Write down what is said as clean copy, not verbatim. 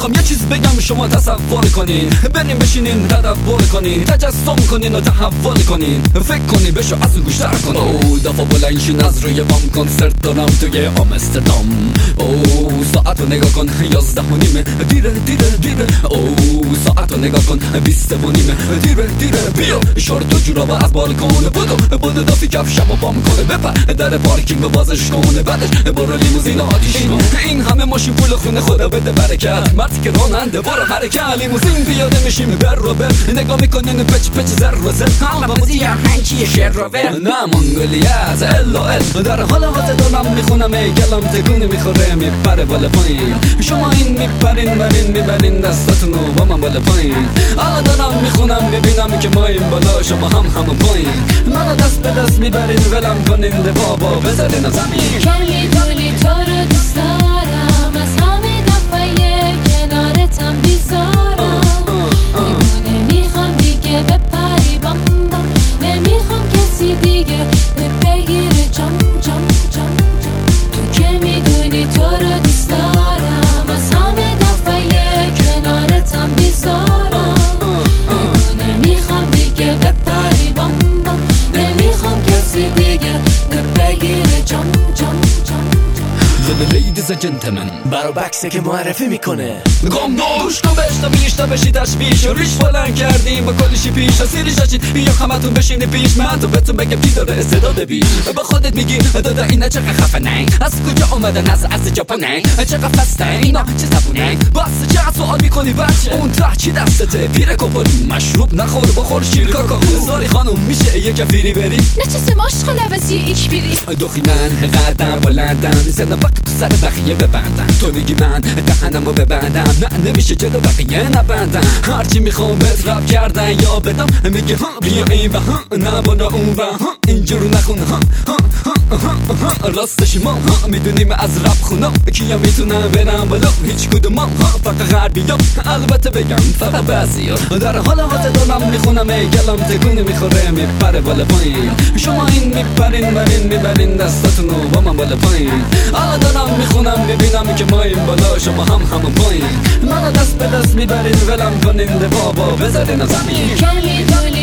میخوام یه چیز بگم شما تصور کنین، بریم بشینین تدبر کنین، تجسم کنین و تحول کنین، فکر کنین بشو از گوشتر کنین. او دفعه بلنشین از روی بام، کنسرت دارم توی آمستردام. او ساعت رو نگاه کن 11:30 دیره دیره دیره. او ساعت رو نگاه کن 20:30 دیره دیره. بیا شورت و جورابه از بالکن بدو دافی کفشم و بام کنه، بپر در پارکینگ و بازش کنه، بعدش برو لیموزین آتیش کن. این همه ماشین پول خونه خدا بده برکت، مردی که راننده برو حرکت. لیموزین پیاده میشیم بر رو بر، نگاه میکنین پچ پچ زر و زر. لبازی هنچی شیر رو بر، نه منگولیت الا ال. در حال حاضر دارم میخونم گلم تکون میخوره میپره بالا پایین. شما این میپرین برین میبرین دستاتونو با من بالا پایین. الان دارم میخونم میبینم که ما این بالا شما هم پایین. منو دست به دست میبرین ولم کنین ده بابا بذارین زمین. که میدونی تو رو دوست دارم، از همه دفعه کنارتم بیزارم. نمیخوام دیگه بپری بام بام، نمیخوام کسی دیگه بگیره جام جام جام جام. تو که میدونی تو رو دوست دارم، از همه دفعه کنارتم بیزارم. نمیخوام دیگه بپری بام بام، نمیخوام کسی دیگه بگیره جام جام جام. لیدیز جنتلمن برا بکسه که معرفی میکنه. گم گوش کن بشتا بیشتا بشی تشویش و ریش بلند کردیم با کلیشی پیش و سیریش هشید. بیا همتون بشینی پیش من تو بهتون بگم کی داره استعداد بیش. با خودت میگی دادا اینا چقدر خفنن، از کجا اومدن از ژاپنن، چقدر فستن اینا چه زبونن. بس چقدر سوال میکنی بچه اون ته چی دستته؟ پیر کپولی مشروب نخور بخور شیر کاکا. ساری خانم میشه یه کفیری بری نچسه ماشخ نوزی ایک بیری. دوخی من قدم بلندم زدم وقت سر بقیه ببندم. تو میگی من دهنمو ببندم، نه نمیشه جلو بقیه نبندم. هرچی میخوام بهت رب کردن یا بدم، میگه ها بیا این و ها نه بالا اون و ها اینجور نخون ها راستش ما میدونیم از رب خونا کیا میتونن برن بالا هیچ کدوم ها فقط غربی ها. البته بگم فقط بعضی ها. در حال حاضر دارم میخونم گلم تکون میخوره میپره بالا پایین. شما این میپرین برین میبرین دستاتونو با من بالا پایین. الان دارم میخونم میبینم که ما این بالا شما هم پایین. منو دست به دست میبرین ولم کنین ده بابا بذارین زمین. که میدونی